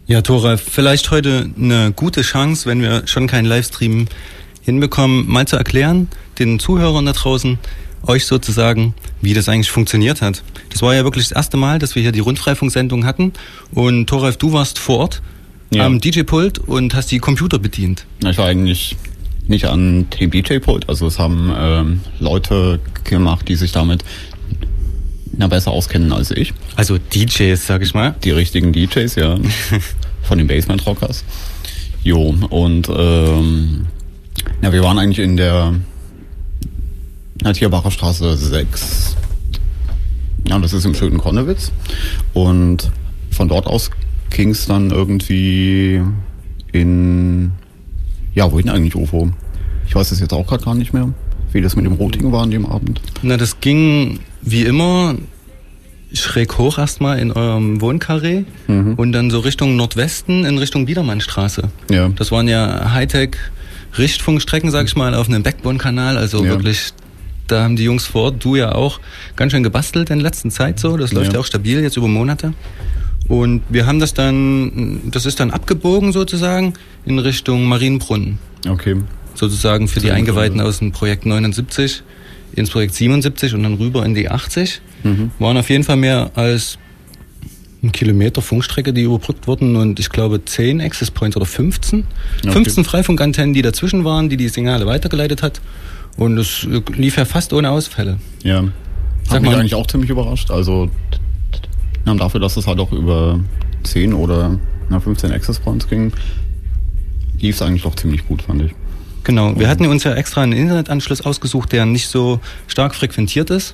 Ja, Thoralf, vielleicht heute eine gute Chance, wenn wir schon keinen Livestream hinbekommen, mal zu erklären, den Zuhörern da draußen, euch sozusagen, wie das eigentlich funktioniert hat. Das war ja wirklich das erste Mal, dass wir hier die Rundfreifunksendung hatten und Thoralf, du warst vor Ort am DJ-Pult und hast die Computer bedient. Ich war eigentlich nicht an dem DJ-Pult, also es haben Leute gemacht, die sich damit besser auskennen als ich. Also DJs, sag ich mal. Die richtigen DJs, ja. Von den Basement Rockers. Jo, und wir waren eigentlich in der Tierbacher Straße 6. Ja, das ist im schönen Konnewitz. Und von dort aus ging es dann irgendwie wohin eigentlich, UFO? Ich weiß es jetzt auch gerade gar nicht mehr, wie das mit dem Routing war an dem Abend. Na, das ging wie immer schräg hoch erstmal in eurem Wohnkarree und dann so Richtung Nordwesten in Richtung Biedermannstraße. Ja. Das waren ja Hightech-Richtfunkstrecken, sag ich mal, auf einem Backbone-Kanal, also wirklich, da haben die Jungs vor Ort, du ja auch, ganz schön gebastelt in letzter Zeit so, das läuft ja auch stabil jetzt über Monate. Und wir haben das ist dann abgebogen sozusagen in Richtung Marienbrunnen. Okay. Sozusagen für die Eingeweihten aus dem Projekt 79 ins Projekt 77 und dann rüber in die 80. Waren auf jeden Fall mehr als 1 Kilometer Funkstrecke, die überbrückt wurden und ich glaube 10 Access Points oder 15. Okay. 15 Freifunkantennen, die dazwischen waren, die Signale weitergeleitet hat. Und es lief ja fast ohne Ausfälle. Ja. Hat mich eigentlich auch ziemlich überrascht. Also dafür, dass es halt auch über 10 oder 15 Access Points ging, lief es eigentlich doch ziemlich gut, fand ich. Genau, wir hatten uns ja extra einen Internetanschluss ausgesucht, der nicht so stark frequentiert ist.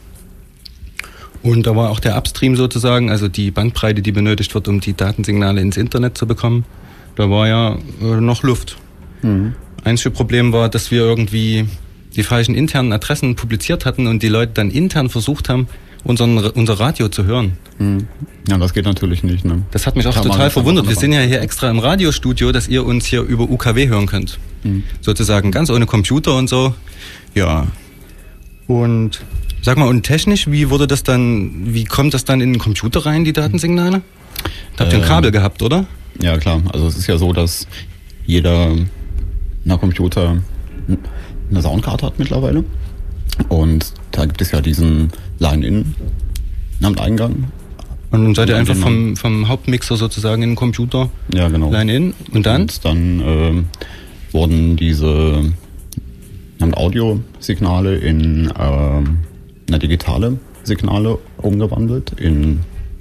Und da war auch der Upstream sozusagen, also die Bandbreite, die benötigt wird, um die Datensignale ins Internet zu bekommen. Da war ja noch Luft. Einziges Problem war, dass wir irgendwie die falschen internen Adressen publiziert hatten und die Leute dann intern versucht haben, unser Radio zu hören. Ja, das geht natürlich nicht, ne? Das hat mich auch total verwundert. Wir sind ja hier extra im Radiostudio, dass ihr uns hier über UKW hören könnt. Sozusagen ganz ohne Computer und so. Ja. Und sag mal, und technisch, wie kommt das dann in den Computer rein, die Datensignale? Da habt ihr ein Kabel gehabt, oder? Ja, klar. Also es ist ja so, dass jeder Computer eine Soundkarte hat mittlerweile. Und da gibt es ja diesen Line-In-Eingang. Und dann seid ihr einfach vom Hauptmixer sozusagen in den Computer? Ja, genau. Line-In. Und dann? Und dann wurden diese Audiosignale in digitale Signale umgewandelt, in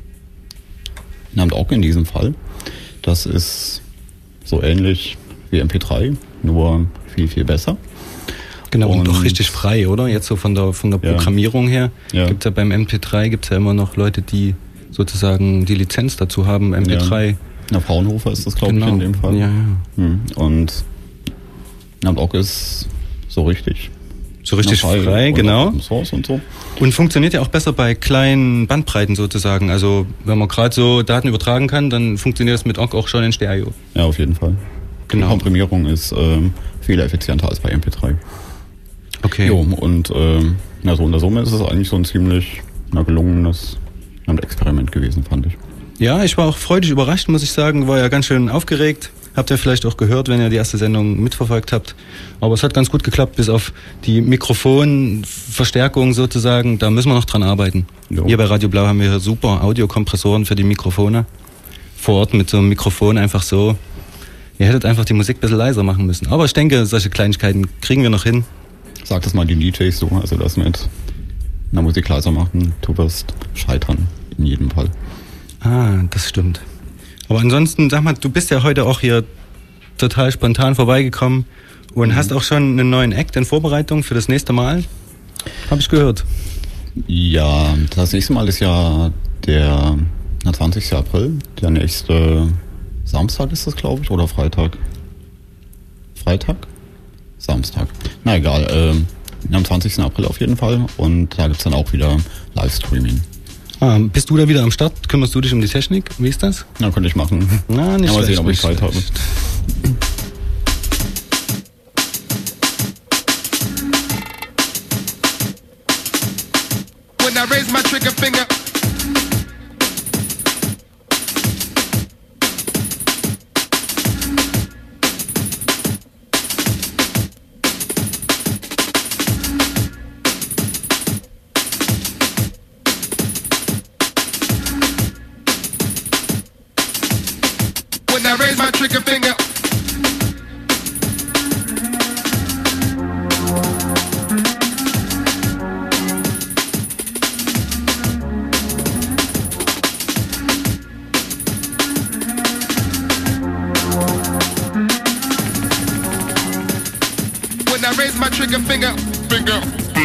OGG in diesem Fall. Das ist so ähnlich wie MP3, nur viel, viel besser. Genau, und doch richtig frei, oder? Jetzt so von der Programmierung her. Ja. Gibt's ja beim MP3 ja immer noch Leute, die sozusagen die Lizenz dazu haben, MP3. Ja, Fraunhofer ist das, glaube ich, in dem Fall. Ja. Und OGG ist so richtig. So richtig frei, genau. Open Source und so. Und funktioniert ja auch besser bei kleinen Bandbreiten sozusagen. Also wenn man gerade so Daten übertragen kann, dann funktioniert das mit OGG auch schon in Stereo. Ja, auf jeden Fall. Genau. Die Komprimierung ist viel effizienter als bei MP3. Okay. Jo, und so in der Summe ist es eigentlich so ein ziemlich gelungenes Experiment gewesen, fand ich. Ja, ich war auch freudig überrascht, muss ich sagen. War ja ganz schön aufgeregt. Habt ihr vielleicht auch gehört, wenn ihr die erste Sendung mitverfolgt habt. Aber es hat ganz gut geklappt, bis auf die Mikrofonverstärkung sozusagen. Da müssen wir noch dran arbeiten. Jo. Hier bei Radio Blau haben wir super Audiokompressoren für die Mikrofone. Vor Ort mit so einem Mikrofon einfach so. Ihr hättet einfach die Musik ein bisschen leiser machen müssen. Aber ich denke, solche Kleinigkeiten kriegen wir noch hin. Sag das mal den DJs so, also das mit einer Musik leiser machen, du wirst scheitern, in jedem Fall. Ah, das stimmt. Aber ansonsten, sag mal, du bist ja heute auch hier total spontan vorbeigekommen und hast auch schon einen neuen Act in Vorbereitung für das nächste Mal. Habe ich gehört. Ja, das nächste Mal ist ja der 20. April, der nächste Samstag ist das, glaube ich, oder Freitag? Freitag? Samstag. Na egal, am 20. April auf jeden Fall und da gibt es dann auch wieder Livestreaming. Ah, bist du da wieder am Start? Kümmerst du dich um die Technik? Wie ist das? Na, könnte ich machen. Na, nicht mal schlecht. Sehen, ob ich Zeit habe. When I raise my trigger finger When I raise my trigger finger. When I raise my trigger finger, finger.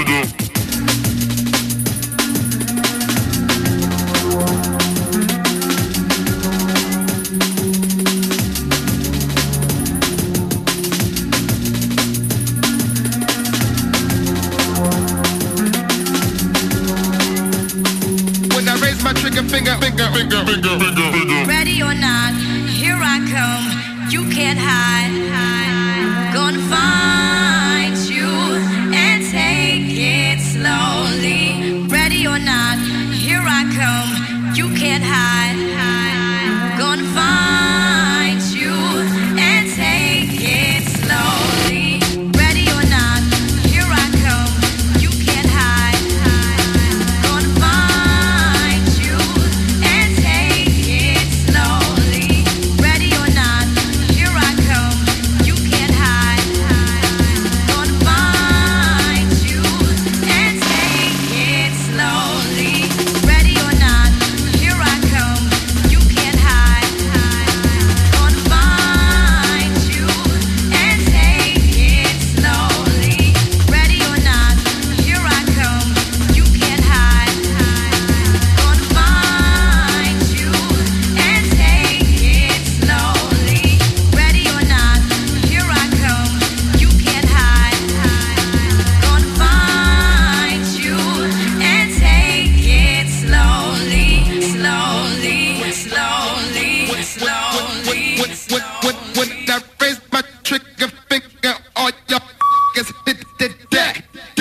Ready or not, here I come. You can't hide. Gonna find you and take it slowly. Ready or not, here I come. You can't hide. Gonna find you and take it slowly. Ready or not, here I come. You can't hide. Gonna find you and take it slowly. Ready or not, here I come. You can't hide. Gonna find you and take it slowly. Ready or not, here I come. You can't hide. Gonna find you and take it slowly. Ready or not, here I come. You can't hide. Gonna find you and take it slowly. Ready or not, here I come. You can't hide. Gonna find you and take it slowly, slowly, slowly, slowly. When I raise my trigger finger, all your f***ers hit the deck.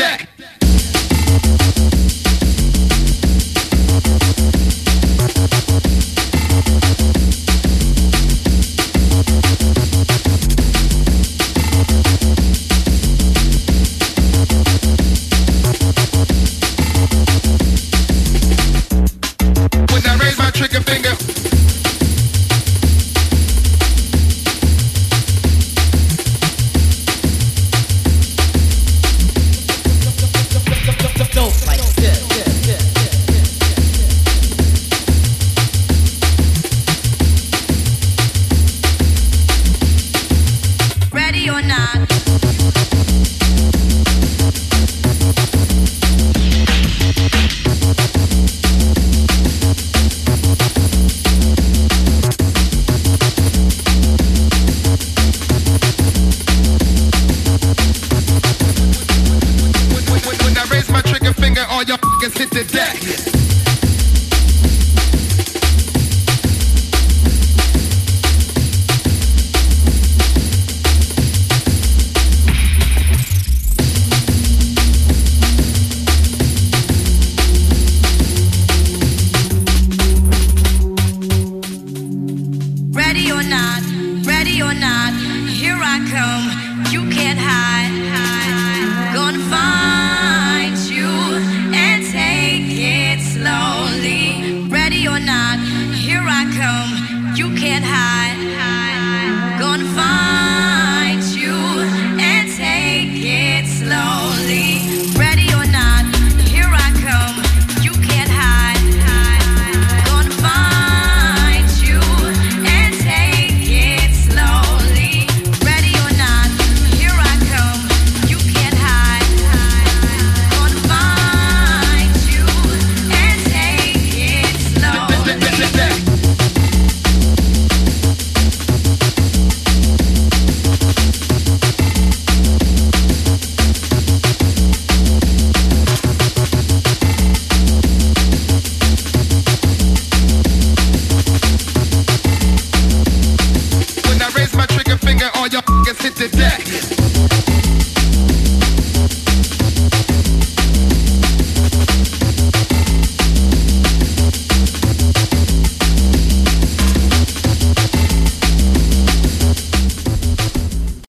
When I raise my trigger finger. Ready or not. When I raise my trigger finger, all your f***ers hit the deck. Ready or not, here I come. You can't hide. Gonna find you and take it slowly. Ready or not, here I come. You can't hide. Gonna find you and take it slowly. Ready or not, here I come. You can't hide. Gonna find you and take it slowly. Ready or not, here I come. You can't hide. Gonna find you and take it slowly. When I raise my trigger finger, all your f***ers hit the deck.